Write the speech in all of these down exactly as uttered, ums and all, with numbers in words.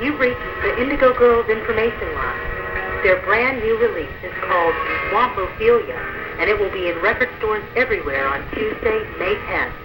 You've reached the Indigo Girls information line. Their brand new release is called Swampophilia, and it will be in record stores everywhere on Tuesday, May tenth.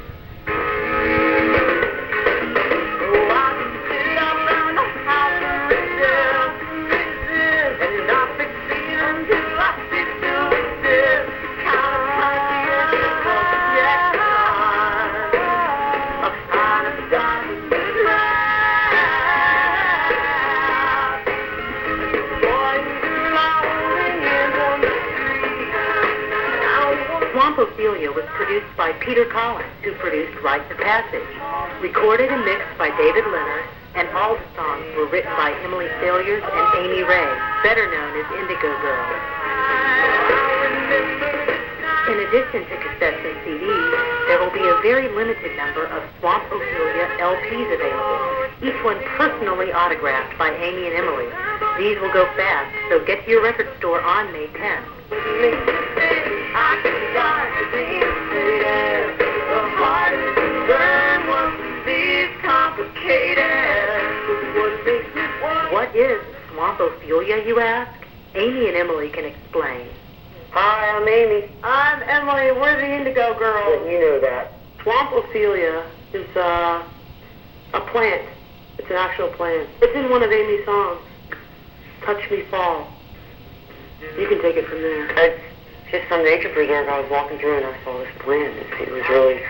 Swampophilia was produced by Peter Collins, who produced Rite the Passage. Recorded and mixed by David Leonard, and all the songs were written by Emily Saliers and Amy Ray, better known as Indigo Girls. In addition to cassettes and C Ds, there will be a very limited number of Swampophilia L Ps available, each one personally autographed by Amy and Emily. These will go fast, so get to your record store on May tenth. What is Swampophilia, you ask? Amy and Emily can explain. Hi, I'm Amy. I'm Emily. We're the Indigo Girls. You know that. Swampophilia is uh, a plant. It's an actual plant. It's in one of Amy's songs, Touch Me Fall. You can take it from there. It's just some nature preserve. I was walking through and I saw this plant. It was really...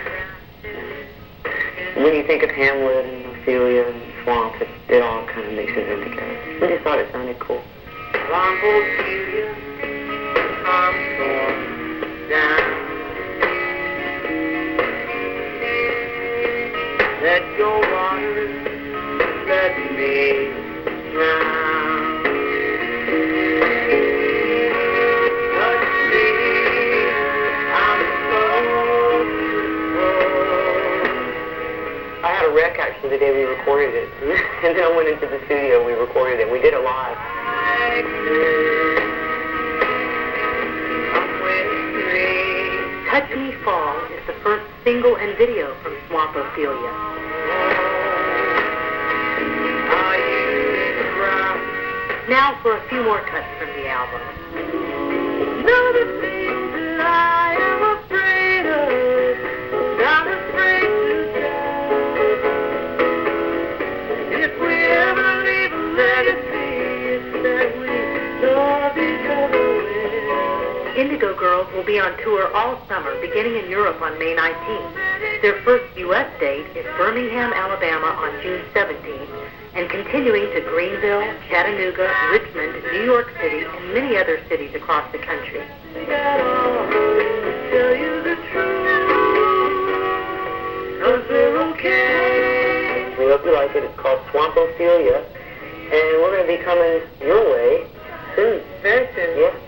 When you think of Hamlet and Ophelia and swamp, it, it all kind of mixes in together. I just thought it sounded cool. Swampophilia, I'm torn down. Let your waters let me drown. Touch me, I'm so beautiful. I had a wreck actually the day we recorded it. And then I went into the studio, we recorded it, we did it live. Touch Me Fall is the first single and video from Swampophilia. Now for a few more cuts from the album. Know the things that I am afraid of, not afraid to die. If we ever leave a legacy, it's that we love each other well. Indigo Girls will be on tour all summer, beginning in Europe on May nineteenth. Their first U S date is Birmingham, Alabama on June seventeenth, and continuing to Greenville, Chattanooga, Richmond, New York City, and many other cities across the country. We hope you like it. It's called Swampophilia, and we're going to be coming your way soon. Very soon. Yeah.